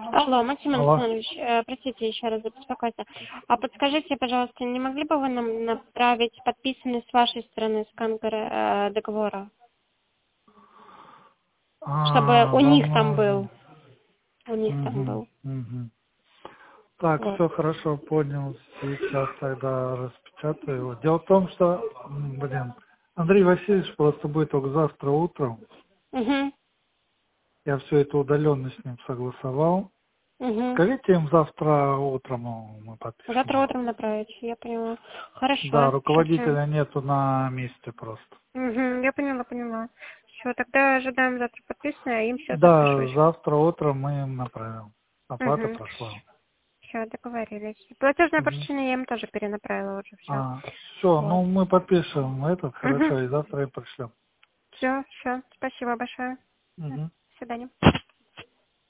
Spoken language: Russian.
Алло, Максим Алло. Александрович, простите еще раз за беспокойство. А подскажите, пожалуйста, не могли бы вы нам направить подписанный с вашей стороны скан договора, чтобы у них Вам там был? нужен. У них там Мгм, был. мгм. Так, Вот. все хорошо, понял. Сейчас тогда распечатаю его. Дело в том, что, Андрей Васильевич просто будет только завтра утром. Угу. Я все это удаленно с ним согласовал. Угу. Скажите им завтра утром мы подпишем Завтра его. утром направить, я поняла. Да, Хорошо, все. руководителя нету на месте просто. Угу, я поняла. Все, тогда ожидаем завтра подписанное, а им сейчас отпишу Да, еще. завтра утром мы им направим. Оплата Угу. прошла. Все, договорились. Платежное Мгм. поручение я им тоже перенаправила уже, все. Все, Вот. ну мы подпишем этот, Угу. хорошо, и завтра им пришлем. Все, спасибо большое. Мгм. До свидания.